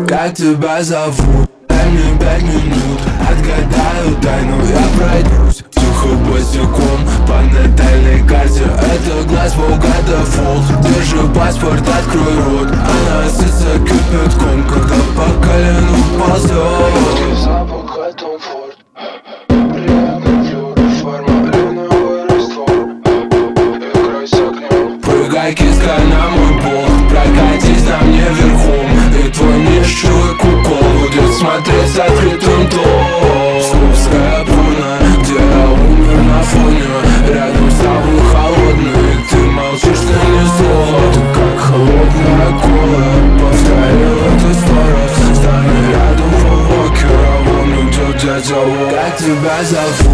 Как тебя зовут? Дай мне 5 минут, отгадаю тайну, я пройдусь тихо босиком по натальной карте. Это глаз Бога дефолт. Держи паспорт, открой рот. Она сытся кипятком, когда по колену ползет. Запах от Том Форд. Приятный флёр, формалиновый раствор. Играй с огнем. Прыгай, киска, на мой пол. Прокатись на мне верхом, и твой нищий кукол будет смотреть с открытым ртом. Псковская порно, где я умер на фоне. Рядом с тобой холодный, ты молчишь, ты ни слова. Ты как холодная кола, повторил это 100 раз. Стань рядом в Вокера, вон идет дядя Вова. Как тебя зовут?